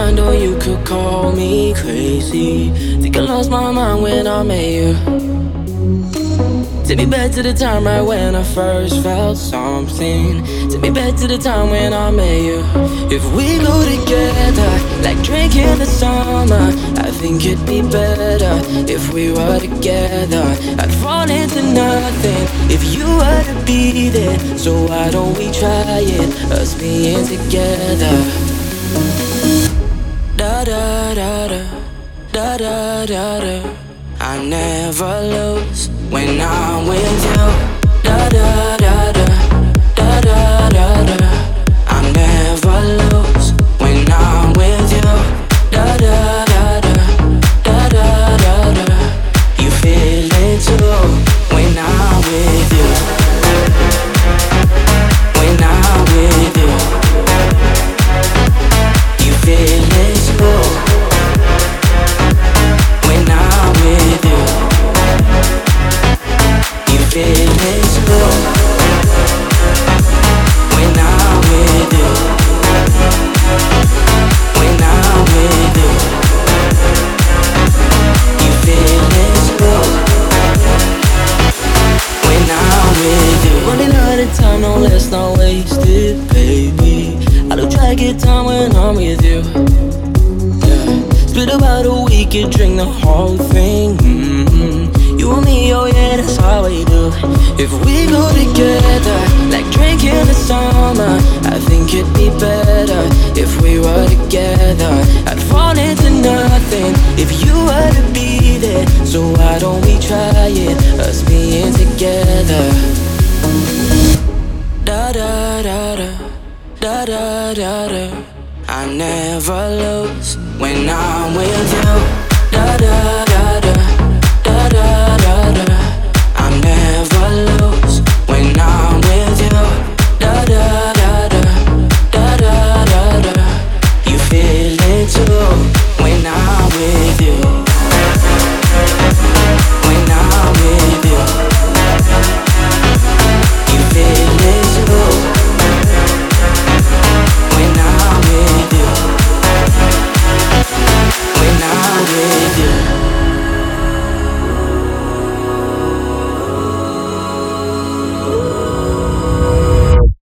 mind, or you could call me crazy. Think I lost my mind when I met you. Take me back to the time right when I first felt something. Take me back to the time when I met you. If we go together, like drinking the summer, I think it'd be better if we were together. I'd fall into nothing if you were to be there. So why don't we try it, us being together? Da da da da, da da da da. I never lose when I'm with you. Da da da da, da da da da. I never lose when I'm with you. Da da da da, da da da da. You feel it too when I'm with you. When I'm with you, you feel it too. When I'm with you, you feel it too. When I'm with you, when I'm with you, you feel it too. When I'm with you, running out of time, no let's not waste it, baby. I don't try to get time when I'm with you. Split about a week and drink the whole thing. You and me, oh yeah, that's how we do. If we go together, like drinking the summer, I think it'd be better if we were together. I'd fall into nothing if you were to be there. So why don't we try it, us being together? Da da da da, da da da da. I never lose when I'm with you. Da da da da, da da da da. I never lose when I'm with you. Da da da da, da da da da. You feel it too when I'm with you.